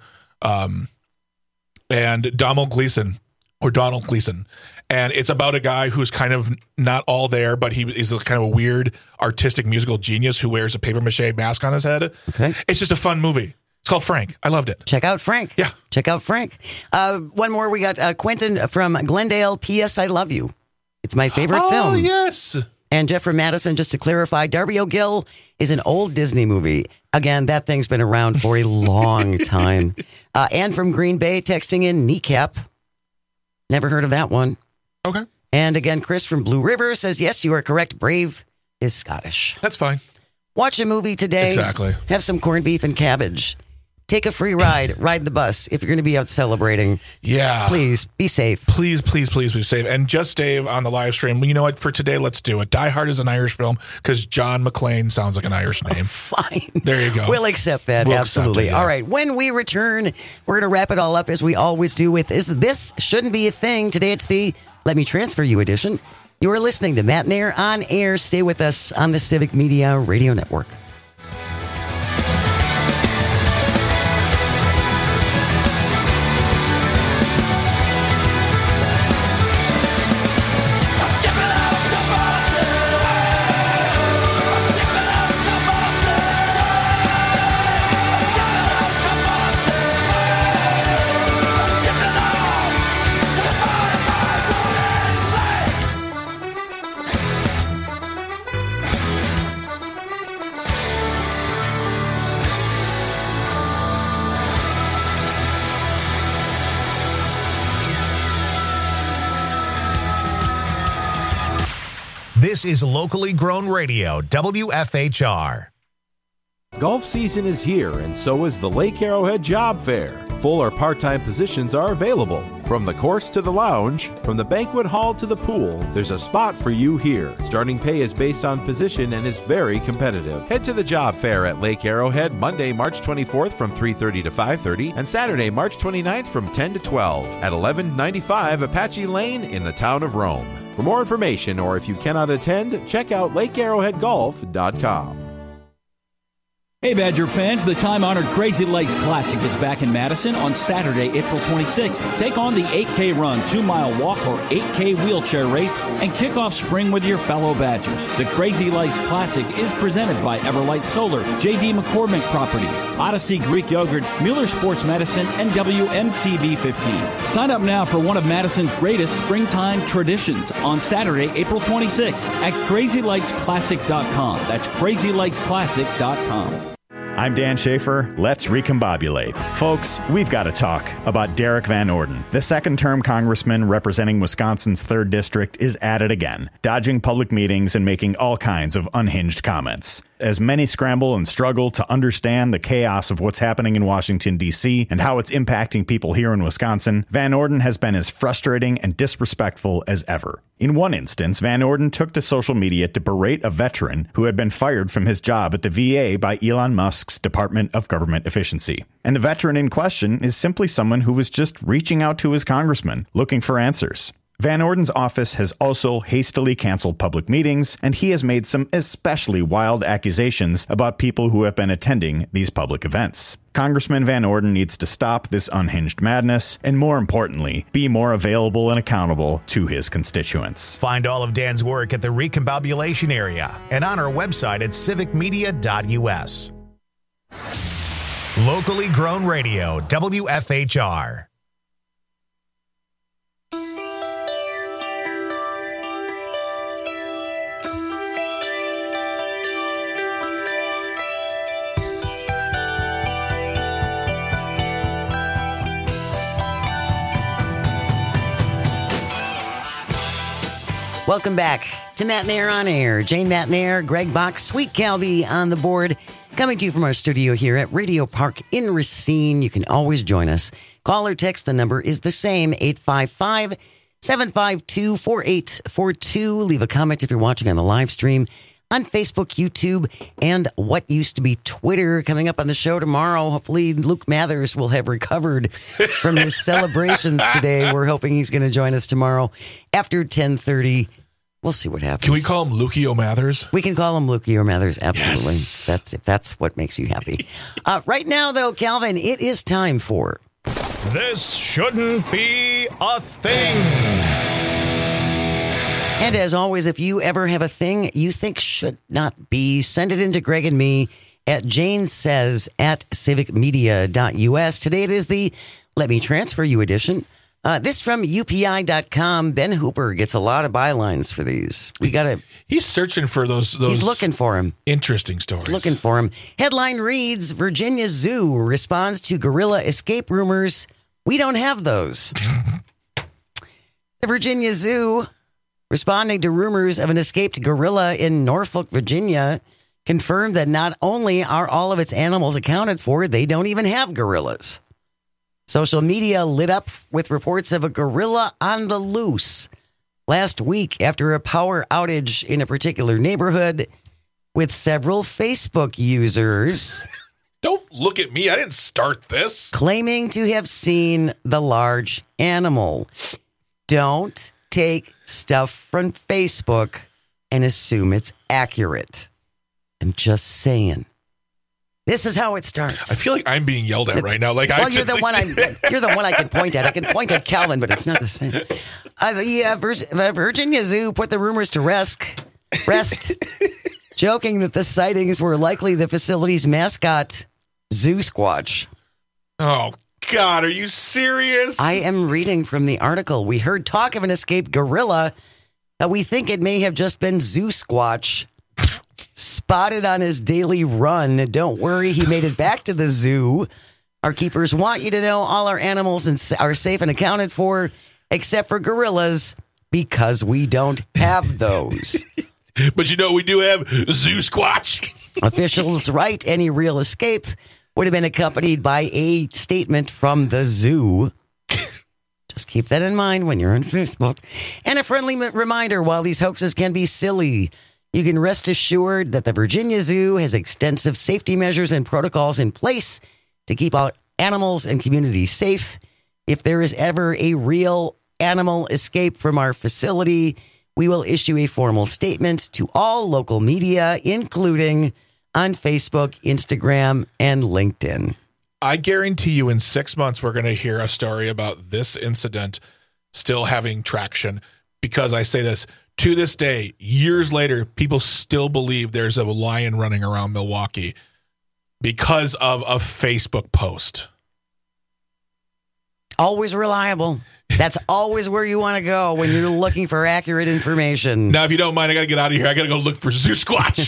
And Donald Gleason. And it's about a guy who's kind of not all there, but he is kind of a weird artistic musical genius who wears a papier-mâché mask on his head. Okay. It's just a fun movie. It's called Frank. I loved it. Check out Frank. Yeah. Check out Frank. One more. We got Quentin from Glendale. P.S. I Love You. It's my favorite film. Oh, yes. And Jeff from Madison, just to clarify, Darby O'Gill is an old Disney movie. Again, that thing's been around for a long time. Anne from Green Bay texting in Kneecap. Never heard of that one. Okay. And again, Chris from Blue River says, yes, you are correct. Brave is Scottish. That's fine. Watch a movie today. Exactly. Have some corned beef and cabbage. Take a free ride. Ride the bus if you're going to be out celebrating. Yeah. Please be safe. Please be safe. And just Dave on the live stream. Well, you know what? For today, let's do it. Die Hard is an Irish film because John McClane sounds like an Irish name. Fine. There you go. We'll accept that. Absolutely. All right. When we return, we're going to wrap it all up as we always do with This Shouldn't Be a Thing. Today it's the Let Me Transfer You edition. You are listening to Matt Nair on air. Stay with us on the Civic Media Radio Network. This is locally grown radio, WFHR. Golf season is here, and so is the Lake Arrowhead Job Fair. Full or part-time positions are available. From the course to the lounge, from the banquet hall to the pool, there's a spot for you here. Starting pay is based on position and is very competitive. Head to the Job Fair at Lake Arrowhead Monday, March 24th from 3:30 to 5:30 and Saturday, March 29th from 10 to 12 at 1195 Apache Lane in the town of Rome. For more information or if you cannot attend, check out LakeArrowheadGolf.com. Hey Badger fans, the time-honored Crazy Legs Classic is back in Madison on Saturday, April 26th. Take on the 8K run, 2-mile walk, or 8K wheelchair race and kick off spring with your fellow Badgers. The Crazy Legs Classic is presented by Everlight Solar, J.D. McCormick Properties, Odyssey Greek Yogurt, Mueller Sports Medicine, and WMTV 15. Sign up now for one of Madison's greatest springtime traditions on Saturday, April 26th at crazylegsclassic.com. That's crazylegsclassic.com. I'm Dan Schaefer. Let's recombobulate. Folks, we've got to talk about Derek Van Orden. The second-term congressman representing Wisconsin's 3rd District is at it again, dodging public meetings and making all kinds of unhinged comments. As many scramble and struggle to understand the chaos of what's happening in Washington, D.C. and how it's impacting people here in Wisconsin, Van Orden has been as frustrating and disrespectful as ever. In one instance, Van Orden took to social media to berate a veteran who had been fired from his job at the VA by Elon Musk's Department of Government Efficiency. And the veteran in question is simply someone who was just reaching out to his congressman, looking for answers. Van Orden's office has also hastily canceled public meetings, and he has made some especially wild accusations about people who have been attending these public events. Congressman Van Orden needs to stop this unhinged madness, and more importantly, be more available and accountable to his constituents. Find all of Dan's work at the Recombobulation area and on our website at civicmedia.us. Locally grown radio, WFHR. Welcome back to Matt Nair on Air. Jane Matt Nair, Greg Bach, Sweet Calby on the board. Coming to you from our studio here at Radio Park in Racine. You can always join us. Call or text. The number is the same, 855-752-4842. Leave a comment if you're watching on the live stream on Facebook, YouTube, and what used to be Twitter. Coming up on the show tomorrow, hopefully Luke Mathers will have recovered from his celebrations today. We're hoping he's going to join us tomorrow after 10:30. We'll see what happens. Can we call him Lukey O'Mathers? We can call him Lukey O'Mathers, absolutely. Yes. If that's what makes you happy. Right now, though, Calvin, it is time for... This shouldn't be a thing. And as always, if you ever have a thing you think should not be, send it in to Greg and me at janesays@civicmedia.us. Today it is the Let Me Transfer You edition. This from UPI.com. Ben Hooper gets a lot of bylines for these. He's searching for those. He's looking for him. Interesting stories. He's looking for him. Headline reads, Virginia Zoo responds to gorilla escape rumors. We don't have those. The Virginia Zoo, responding to rumors of an escaped gorilla in Norfolk, Virginia, confirmed that not only are all of its animals accounted for, they don't even have gorillas. Social media lit up with reports of a gorilla on the loose last week after a power outage in a particular neighborhood, with several Facebook users... Don't look at me. I didn't start this. ...claiming to have seen the large animal. Don't take stuff from Facebook and assume it's accurate. I'm just saying. This is how it starts. I feel like I'm being yelled at right now. You're the one I can point at. I can point at Calvin, but it's not the same. The Virginia Zoo put the rumors to rest, joking that the sightings were likely the facility's mascot, Zoo Squatch. Oh, God, are you serious? I am reading from the article. We heard talk of an escaped gorilla. We think it may have just been Zoo Squatch. Spotted on his daily run. Don't worry, he made it back to the zoo. Our keepers want you to know all our animals are safe and accounted for, except for gorillas, because we don't have those. But we do have Zoo Squatch. Officials write any real escape would have been accompanied by a statement from the zoo. Just keep that in mind when you're on Facebook. And a friendly reminder, while these hoaxes can be silly, you can rest assured that the Virginia Zoo has extensive safety measures and protocols in place to keep all animals and communities safe. If there is ever a real animal escape from our facility, we will issue a formal statement to all local media, including on Facebook, Instagram, and LinkedIn. I guarantee you in 6 months, we're going to hear a story about this incident still having traction, because I say this, to this day, years later, people still believe there's a lion running around Milwaukee because of a Facebook post. Always reliable. That's always where you want to go when you're looking for accurate information. Now, if you don't mind, I got to get out of here. I got to go look for Zoo Squatch.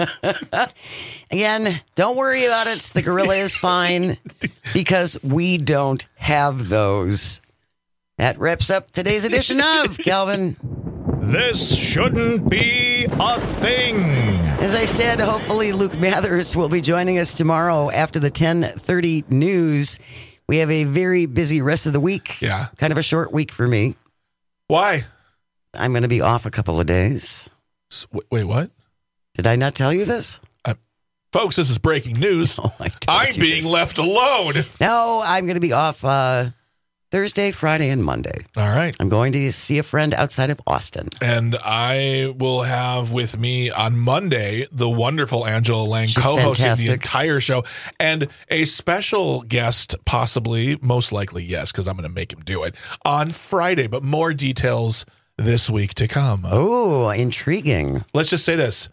Again, don't worry about it. The gorilla is fine because we don't have those. That wraps up today's edition of Calvin. This shouldn't be a thing. As I said, hopefully Luke Mathers will be joining us tomorrow after the 10:30 news. We have a very busy rest of the week. Yeah. Kind of a short week for me. Why? I'm going to be off a couple of days. Wait, what? Did I not tell you this? Folks, this is breaking news. I'm being left alone. No, I'm going to be off Thursday, Friday, and Monday. All right. I'm going to see a friend outside of Austin. And I will have with me on Monday the wonderful Angela Lang co-hosting fantastic. the entire show, and a special guest, possibly, most likely, yes, because I'm going to make him do it, on Friday. But more details this week to come. Oh, intriguing. Let's just say this.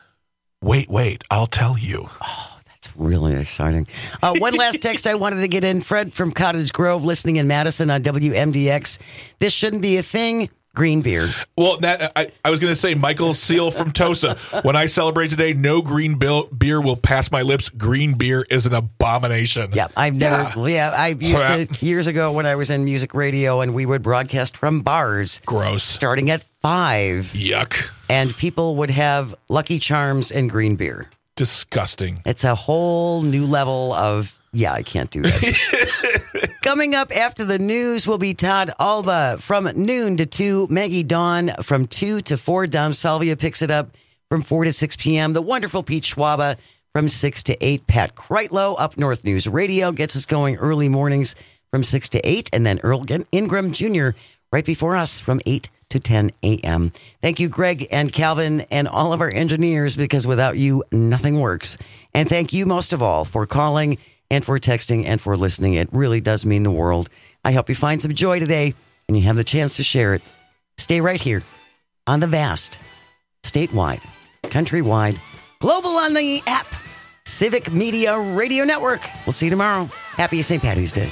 Wait, I'll tell you. It's really exciting. One last text I wanted to get in. Fred from Cottage Grove, listening in Madison on WMDX. This shouldn't be a thing. Green beer. Well, that I was going to say, Michael Seal from Tosa. When I celebrate today, no green beer will pass my lips. Green beer is an abomination. Yeah, I've never. Yeah, I used to years ago when I was in music radio, and we would broadcast from bars. Gross. Starting at 5. Yuck. And people would have Lucky Charms and green beer. Disgusting. It's a whole new level of, I can't do that. Coming up after the news will be Todd Alba from noon to 2. Maggie Dawn from 2 to 4. Dom Salvia picks it up from 4 to 6 p.m. The wonderful Pete Schwaba from 6 to 8. Pat Kreitlow, Up North News Radio, gets us going early mornings from 6 to 8. And then Earl Ingram Jr. right before us from 8 to 10 a.m. Thank you, Greg and Calvin and all of our engineers, because without you, nothing works. And thank you most of all for calling and for texting and for listening. It really does mean the world. I hope you find some joy today and you have the chance to share it. Stay right here on the vast, statewide, countrywide, global on the app, Civic Media Radio Network. We'll see you tomorrow. Happy St. Paddy's Day.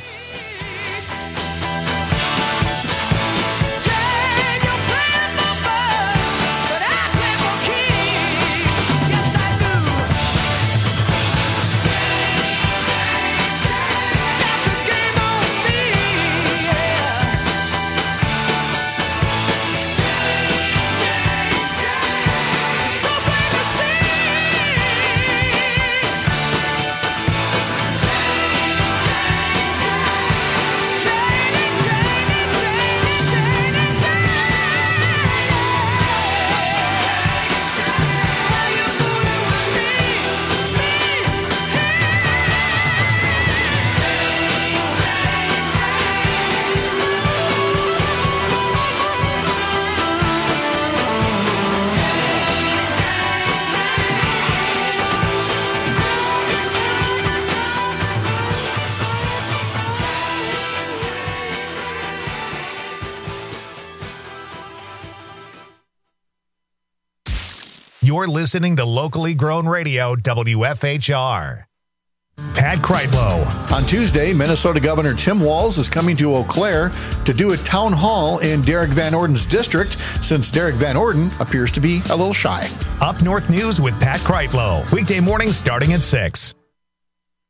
You're listening to locally grown radio, WFHR. Pat Kreitlow. On Tuesday, Minnesota Governor Tim Walz is coming to Eau Claire to do a town hall in Derek Van Orden's district, since Derek Van Orden appears to be a little shy. Up North News with Pat Kreitlow. Weekday mornings starting at 6.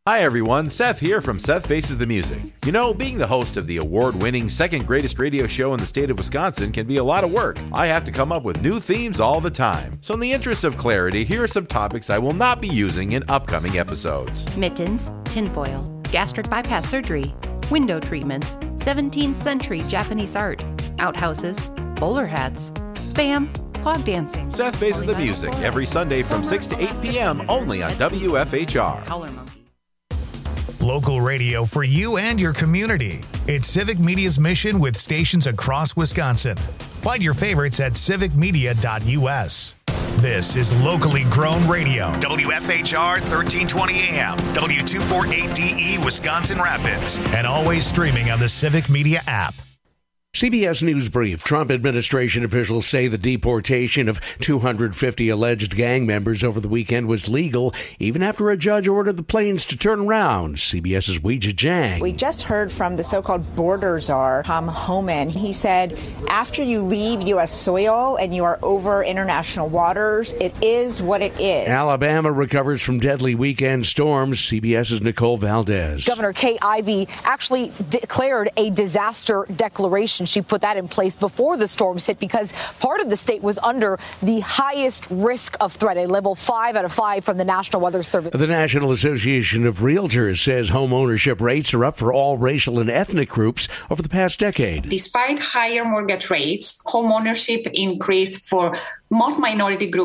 Hi everyone, Seth here from Seth Faces the Music. You know, being the host of the award-winning second greatest radio show in the state of Wisconsin can be a lot of work. I have to come up with new themes all the time. So in the interest of clarity, here are some topics I will not be using in upcoming episodes. Mittens, tinfoil, gastric bypass surgery, window treatments, 17th century Japanese art, outhouses, bowler hats, spam, clog dancing. Seth Faces the Music, every Sunday from 6 to 8 p.m. only on WFHR. Local radio for you and your community. It's Civic Media's mission with stations across Wisconsin. Find your favorites at civicmedia.us. This is locally grown radio. WFHR 1320 AM, W248DE Wisconsin Rapids, and always streaming on the Civic Media app. CBS News Brief. Trump administration officials say the deportation of 250 alleged gang members over the weekend was legal, even after a judge ordered the planes to turn around. CBS's Weijia Jiang. We just heard from the so-called border czar, Tom Homan. He said, after you leave U.S. soil and you are over international waters, it is what it is. Alabama recovers from deadly weekend storms. CBS's Nicole Valdez. Governor Kay Ivey actually declared a disaster declaration. She put that in place before the storms hit because part of the state was under the highest risk of threat, a level 5 out of 5 from the National Weather Service. The National Association of Realtors says home ownership rates are up for all racial and ethnic groups over the past decade. Despite higher mortgage rates, home ownership increased for most minority groups.